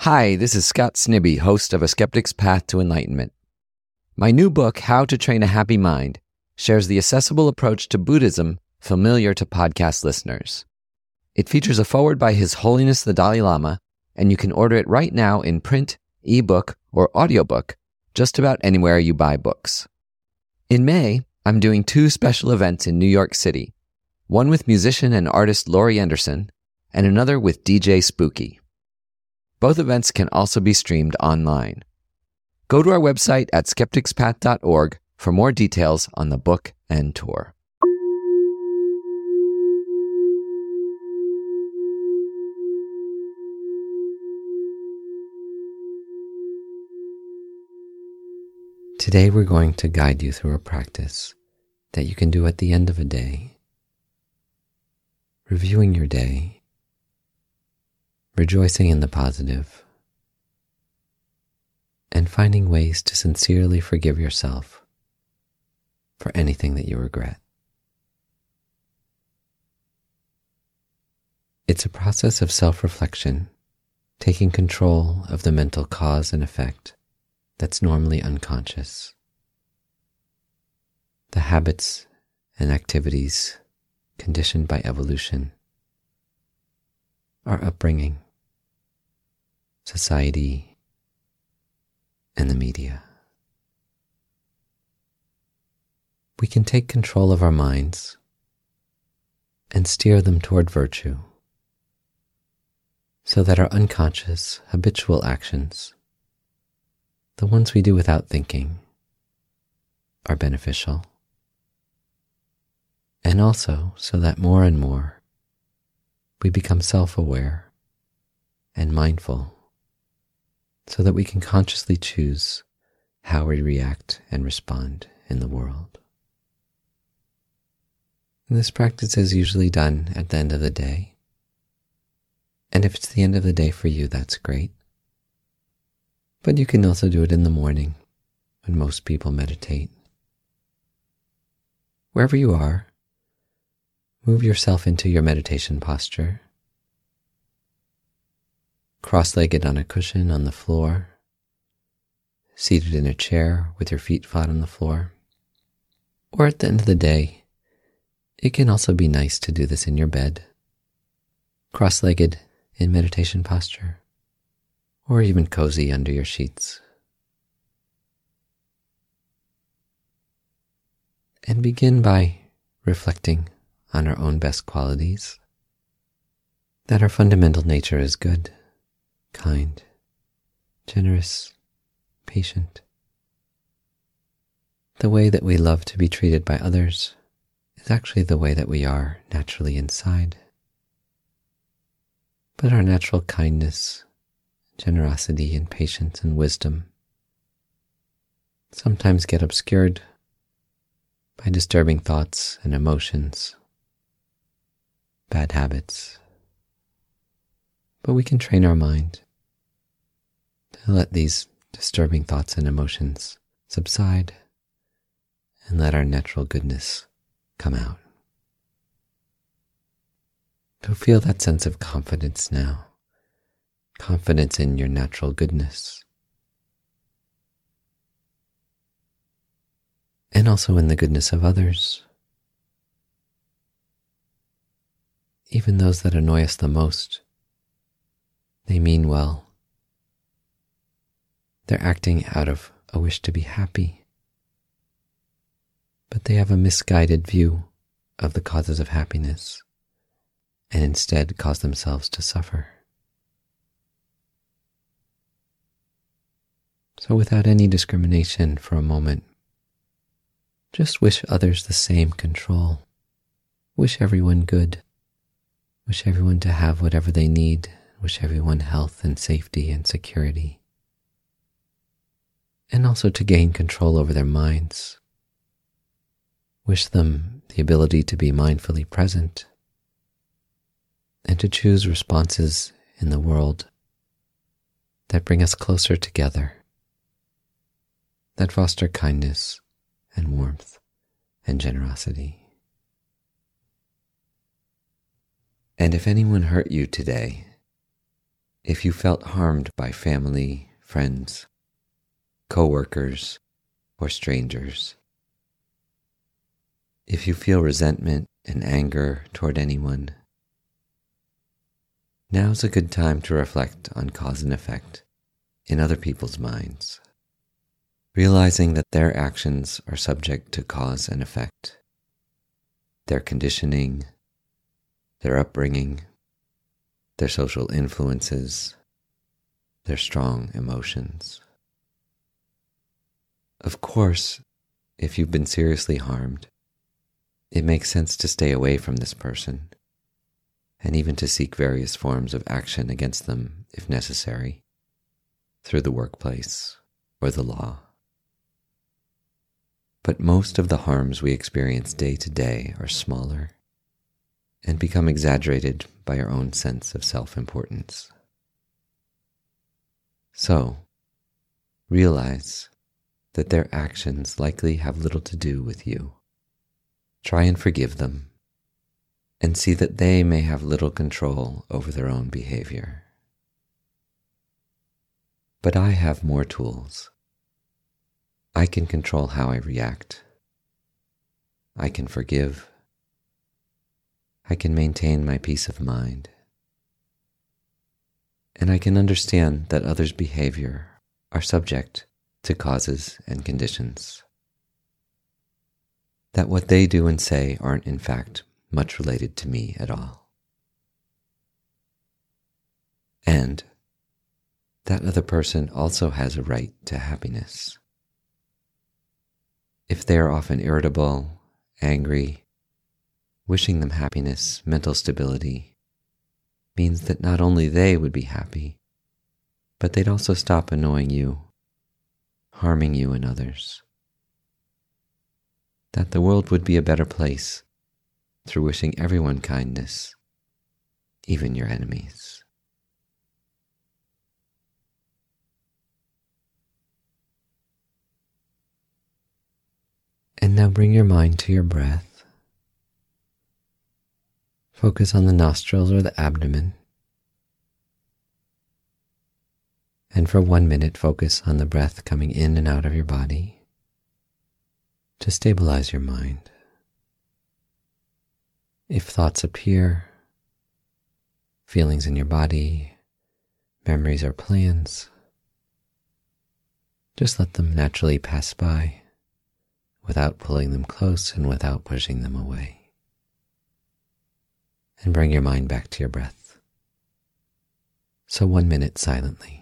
Hi, this is Scott Snibbe, host of A Skeptic's Path to Enlightenment. My new book, How to Train a Happy Mind, shares the accessible approach to Buddhism familiar to podcast listeners. It features a foreword by His Holiness the Dalai Lama, and you can order it right now in print, ebook, or audiobook, just about anywhere you buy books. In May, I'm doing 2 special events in New York City, one with musician and artist Laurie Anderson, and another with DJ Spooky. Both events can also be streamed online. Go to our website at skepticspath.org for more details on the book and tour. Today we're going to guide you through a practice that you can do at the end of a day, reviewing your day, rejoicing in the positive, and finding ways to sincerely forgive yourself for anything that you regret. It's a process of self-reflection, taking control of the mental cause and effect that's normally unconscious. The habits and activities conditioned by evolution, our upbringing, society, and the media. We can take control of our minds and steer them toward virtue so that our unconscious, habitual actions, the ones we do without thinking, are beneficial. And also so that more and more we become self-aware and mindful so that we can consciously choose how we react and respond in the world. And this practice is usually done at the end of the day. And if it's the end of the day for you, that's great. But you can also do it in the morning when most people meditate. Wherever you are, move yourself into your meditation posture, cross-legged on a cushion on the floor, seated in a chair with your feet flat on the floor. Or at the end of the day, it can also be nice to do this in your bed, cross-legged in meditation posture, or even cozy under your sheets. And begin by reflecting on our own best qualities, that our fundamental nature is good, kind, generous, patient. The way that we love to be treated by others is actually the way that we are naturally inside. But our natural kindness, generosity, and patience and wisdom sometimes get obscured by disturbing thoughts and emotions, bad habits. But we can train our mind to let these disturbing thoughts and emotions subside and let our natural goodness come out. So feel that sense of confidence now, confidence in your natural goodness, and also in the goodness of others. Even those that annoy us the most, they mean well. They're acting out of a wish to be happy, but they have a misguided view of the causes of happiness and instead cause themselves to suffer. So without any discrimination for a moment, just wish others the same control. Wish everyone good. Wish everyone to have whatever they need. Wish everyone health and safety and security. And also to gain control over their minds. Wish them the ability to be mindfully present and to choose responses in the world that bring us closer together, that foster kindness and warmth and generosity. And if anyone hurt you today, If you felt harmed by family, friends, coworkers, or strangers, if you feel resentment and anger toward anyone, now's a good time to reflect on cause and effect in other people's minds, realizing that their actions are subject to cause and effect, their conditioning, their upbringing, their social influences, their strong emotions. Of course, if you've been seriously harmed, it makes sense to stay away from this person, and even to seek various forms of action against them if necessary, through the workplace or the law. But most of the harms we experience day to day are smaller and become exaggerated by our own sense of self-importance. So, realize that their actions likely have little to do with you. Try and forgive them, and see that they may have little control over their own behavior. But I have more tools. I can control how I react. I can forgive. I can maintain my peace of mind. And I can understand that others' behavior are subject to causes and conditions. That what they do and say aren't in fact much related to me at all. And that other person also has a right to happiness. If they are often irritable, angry, wishing them happiness, mental stability, means that not only they would be happy, but they'd also stop annoying you, harming you and others. That the world would be a better place through wishing everyone kindness, even your enemies. And now bring your mind to your breath. Focus on the nostrils or the abdomen. And for 1 minute, focus on the breath coming in and out of your body to stabilize your mind. If thoughts appear, feelings in your body, memories or plans, just let them naturally pass by without pulling them close and without pushing them away. And bring your mind back to your breath. So 1 minute silently.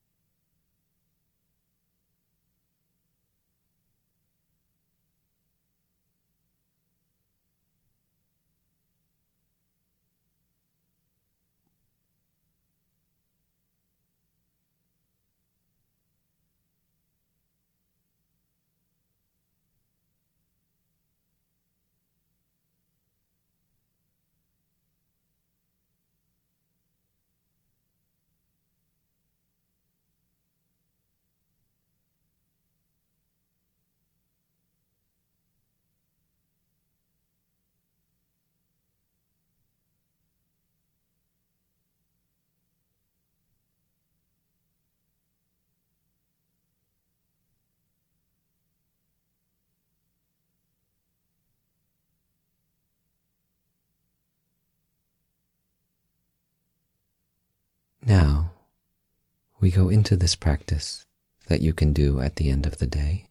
Now, we go into this practice that you can do at the end of the day.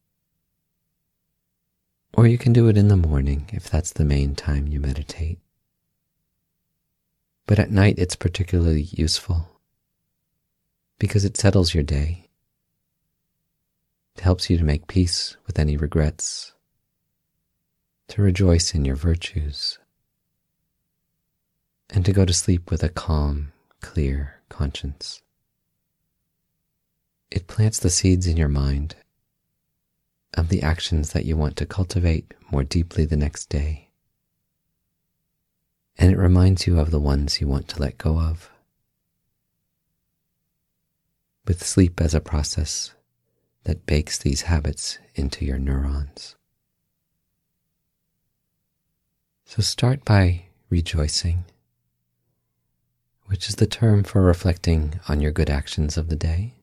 Or you can do it in the morning if that's the main time you meditate. But at night it's particularly useful because it settles your day. It helps you to make peace with any regrets, to rejoice in your virtues, and to go to sleep with a calm, clear conscience. It plants the seeds in your mind of the actions that you want to cultivate more deeply the next day. And it reminds you of the ones you want to let go of. With sleep as a process that bakes these habits into your neurons. So start by rejoicing which is the term for reflecting on your good actions of the day.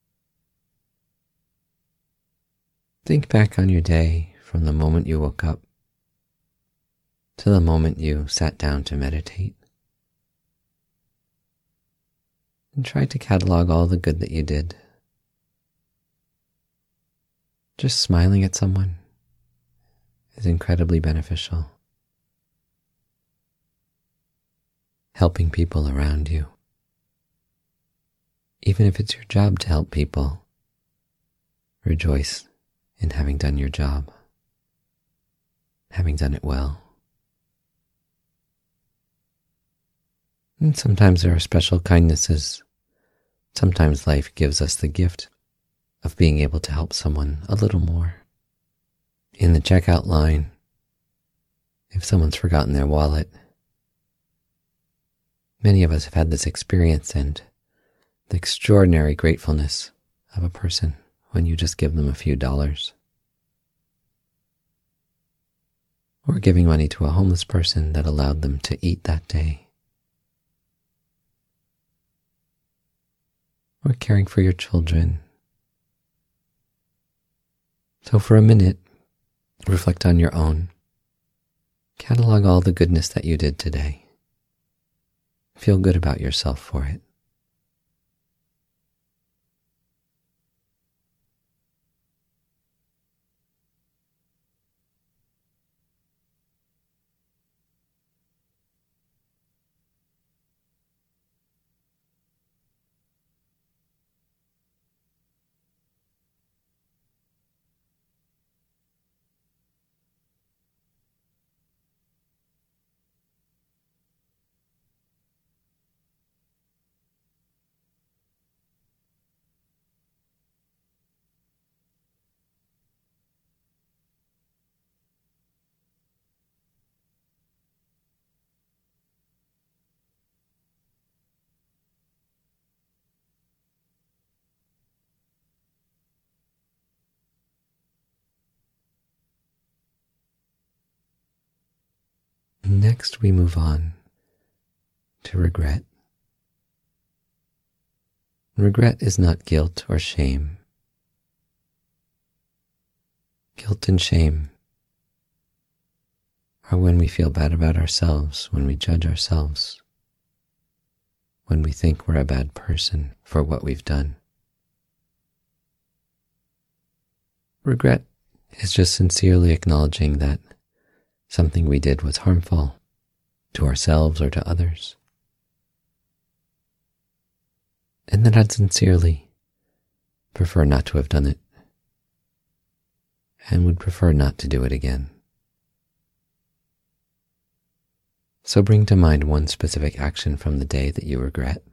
Think back on your day from the moment you woke up to the moment you sat down to meditate. And try to catalog all the good that you did. Just smiling at someone is incredibly beneficial. Helping people around you. Even if it's your job to help people, rejoice in having done your job, having done it well. And sometimes there are special kindnesses. Sometimes life gives us the gift of being able to help someone a little more. In the checkout line, if someone's forgotten their wallet, many of us have had this experience and the extraordinary gratefulness of a person when you just give them a few dollars. Or giving money to a homeless person that allowed them to eat that day. Or caring for your children. So for a minute, reflect on your own. Catalog all the goodness that you did today. Feel good about yourself for it. Next, we move on to regret. Regret is not guilt or shame. Guilt and shame are when we feel bad about ourselves, when we judge ourselves, when we think we're a bad person for what we've done. Regret is just sincerely acknowledging that something we did was harmful to ourselves or to others. And that I'd sincerely prefer not to have done it and would prefer not to do it again. So bring to mind one specific action from the day that you regret.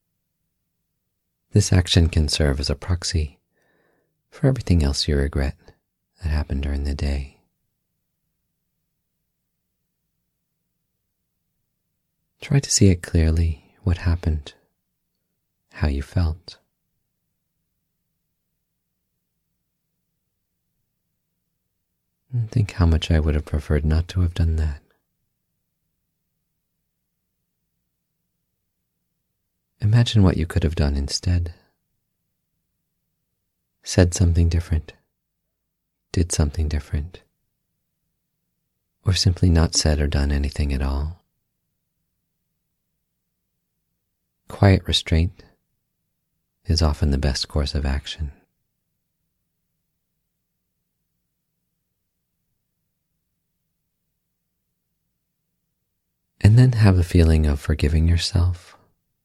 This action can serve as a proxy for everything else you regret that happened during the day. Try to see it clearly, what happened, how you felt. And think how much I would have preferred not to have done that. Imagine what you could have done instead. Said something different, did something different, or simply not said or done anything at all. Quiet restraint is often the best course of action. And then have a feeling of forgiving yourself,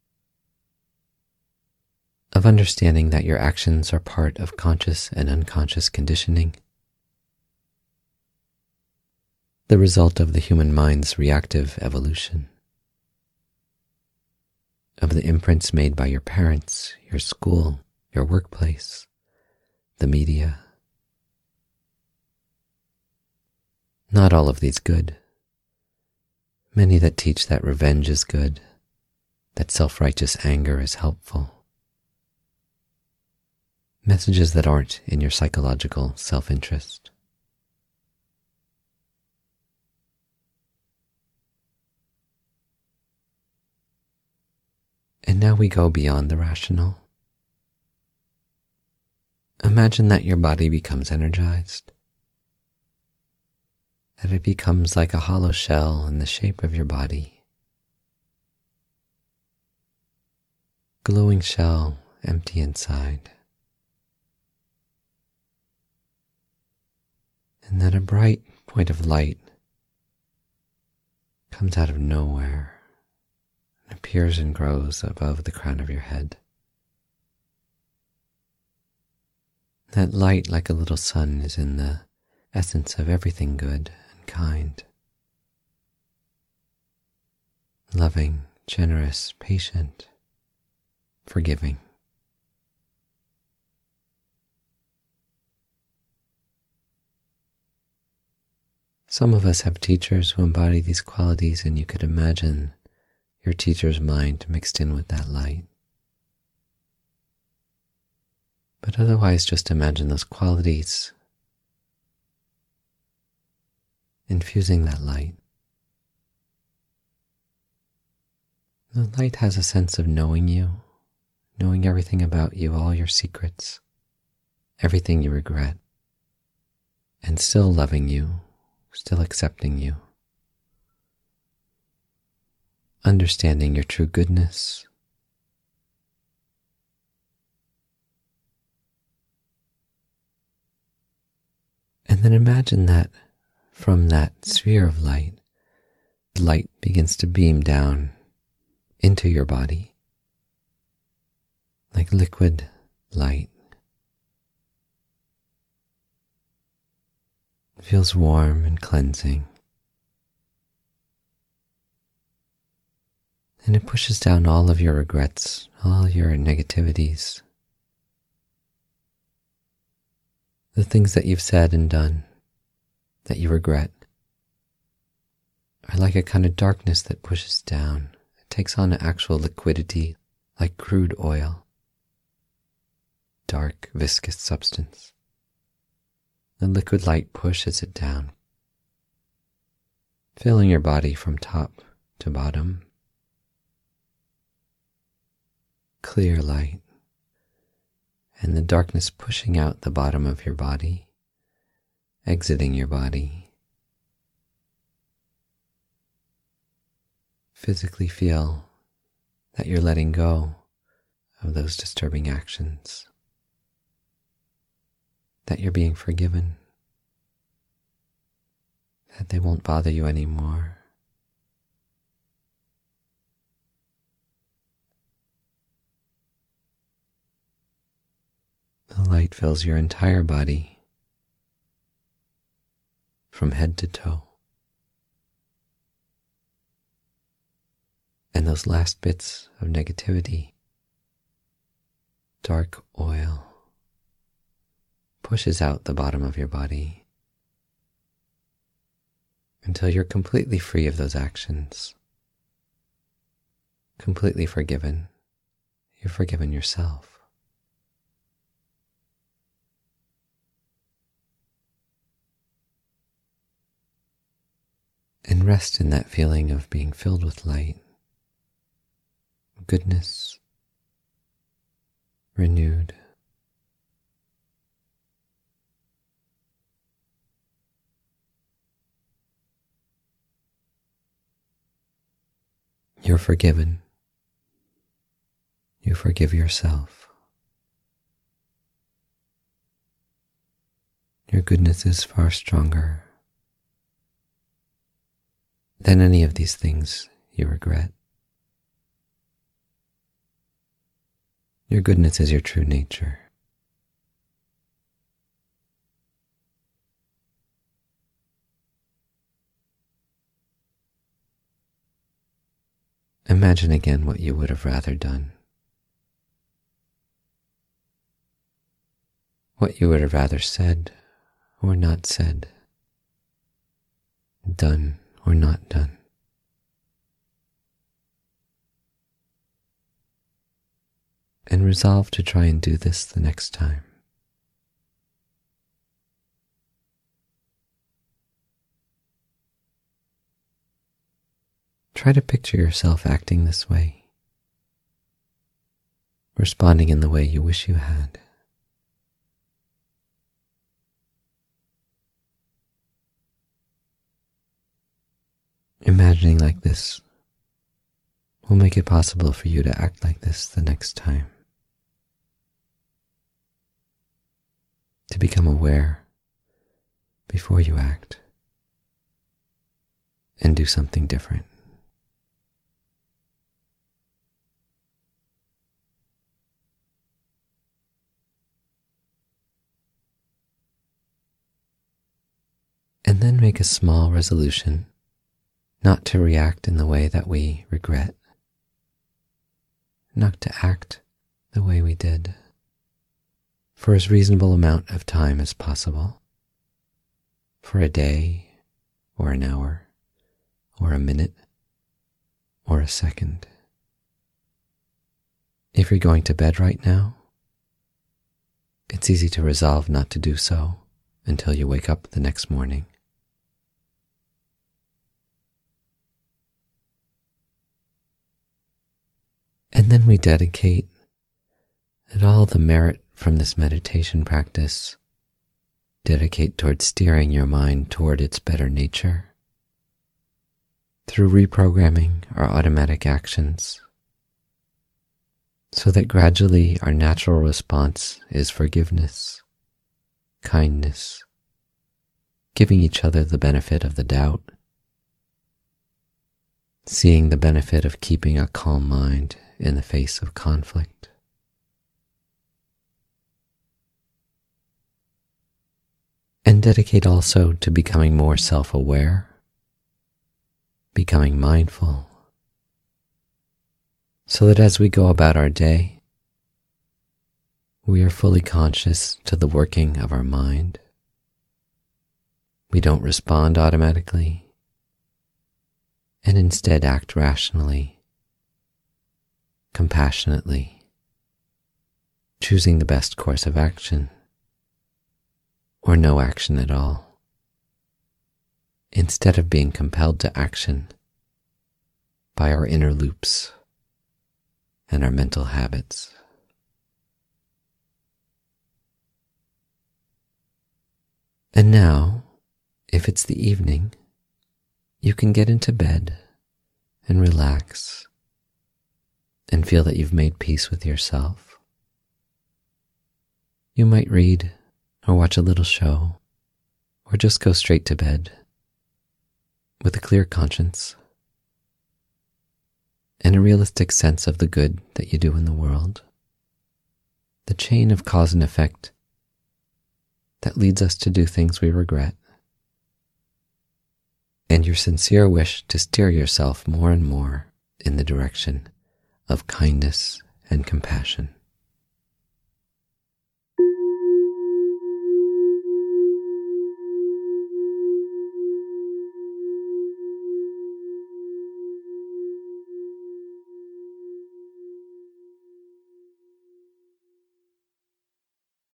of understanding that your actions are part of conscious and unconscious conditioning, the result of the human mind's reactive evolution, of the imprints made by your parents, your school, your workplace, the media. Not all of these good. Many that teach that revenge is good, that self-righteous anger is helpful. Messages that aren't in your psychological self-interest. And now we go beyond the rational. Imagine that your body becomes energized, that it becomes like a hollow shell in the shape of your body. Glowing shell, empty inside. And then a bright point of light comes out of nowhere and appears and grows above the crown of your head. That light, like a little sun, is in the essence of everything good and kind, loving, generous, patient, forgiving. Some of us have teachers who embody these qualities, and you could imagine your teacher's mind mixed in with that light. But otherwise, just imagine those qualities infusing that light. The light has a sense of knowing you, knowing everything about you, all your secrets, everything you regret, and still loving you, still accepting you, understanding your true goodness. And then imagine that from that sphere of light begins to beam down into your body like liquid light. It feels warm and cleansing. And it pushes down all of your regrets, all your negativities, the things that you've said and done that you regret are like a kind of darkness that pushes down. It takes on an actual liquidity like crude oil, dark, viscous substance. The liquid light pushes it down, filling your body from top to bottom. Clear light. And the darkness pushing out the bottom of your body, exiting your body. Physically feel that you're letting go of those disturbing actions, that you're being forgiven, that they won't bother you anymore. The light fills your entire body from head to toe. And those last bits of negativity, dark oil, pushes out the bottom of your body until you're completely free of those actions, completely forgiven. You've forgiven yourself. And rest in that feeling of being filled with light, goodness, renewed. You're forgiven. You forgive yourself. Your goodness is far stronger than any of these things you regret. Your goodness is your true nature. Imagine again what you would have rather done. What you would have rather said or not said, done or not done. And resolve to try and do this the next time. Try to picture yourself acting this way, responding in the way you wish you had. Imagining like this will make it possible for you to act like this the next time. To become aware before you act and do something different. And then make a small resolution not to react in the way that we regret, not to act the way we did, for as reasonable amount of time as possible, for a day, or an hour, or a minute, or a second. If you're going to bed right now, it's easy to resolve not to do so until you wake up the next morning. And then we dedicate that all the merit from this meditation practice, dedicate toward steering your mind toward its better nature through reprogramming our automatic actions, so that gradually our natural response is forgiveness, kindness, giving each other the benefit of the doubt, seeing the benefit of keeping a calm mind in the face of conflict. And dedicate also to becoming more self-aware, becoming mindful, so that as we go about our day, we are fully conscious to the working of our mind. We don't respond automatically, and instead act rationally, compassionately, choosing the best course of action, or no action at all, instead of being compelled to action by our inner loops and our mental habits. And now, if it's the evening, you can get into bed and relax and feel that you've made peace with yourself. You might read or watch a little show, or just go straight to bed with a clear conscience and a realistic sense of the good that you do in the world, the chain of cause and effect that leads us to do things we regret, and your sincere wish to steer yourself more and more in the direction of kindness and compassion.